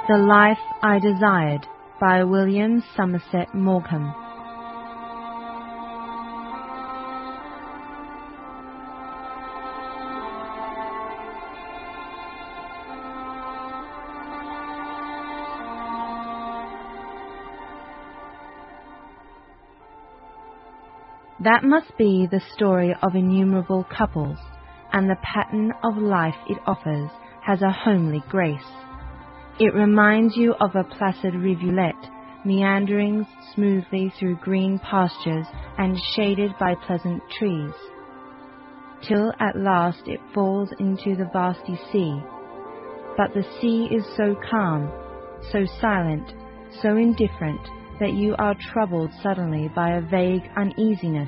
The Life I Desired by William Somerset Maugham. That must be the story of innumerable couples, and the pattern of life it offers has a homely grace. It reminds you of a placid rivulet, meandering smoothly through green pastures and shaded by pleasant trees, till at last it falls into the vasty sea. But the sea is so calm, so silent, so indifferent, that you are troubled suddenly by a vague uneasiness.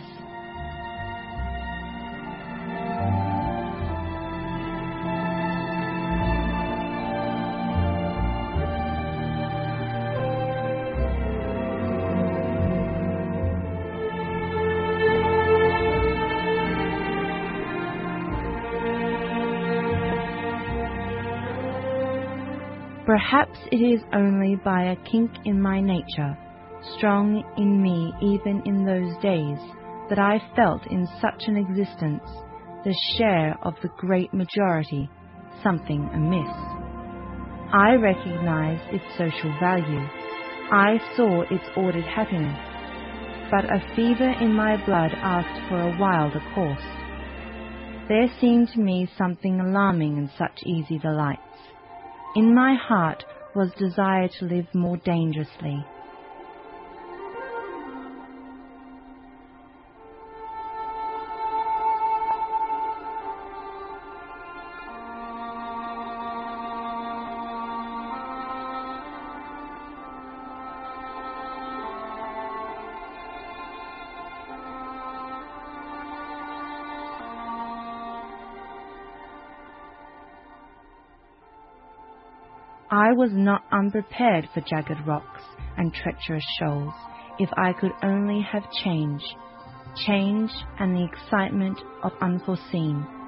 Perhaps it is only by a kink in my nature, strong in me even in those days, that I felt in such an existence, the share of the great majority, something amiss. I recognized its social value. I saw its ordered happiness. But a fever in my blood asked for a wilder course. There seemed to me something alarming in such easy delights. In my heart was desire to live more dangerously. I was not unprepared for jagged rocks and treacherous shoals, if I could only have change and the excitement of unforeseen.